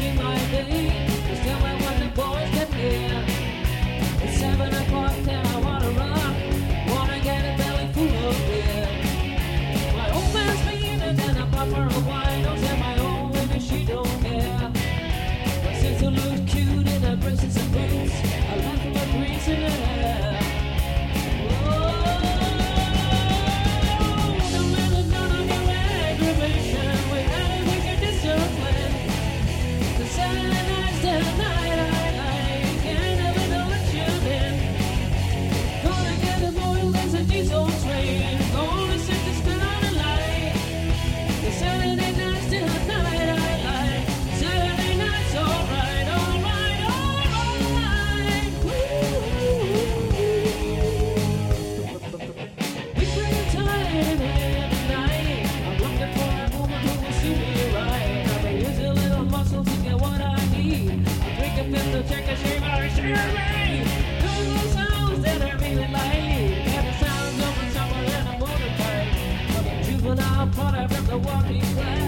she might be. Just tell me when the boys get near. It's 7 o'clock and I wanna run. Wanna get a belly full of beer. My old man's mean and then I pop her a wine. Don't tell my old baby she don't care. But since it looks cute in her braces and boots, I laugh at my grease in her hair. Check a shame out of me. Those sounds that I really like. Got the sounds of a summer and a motorbike. From a juvenile product from the walking class.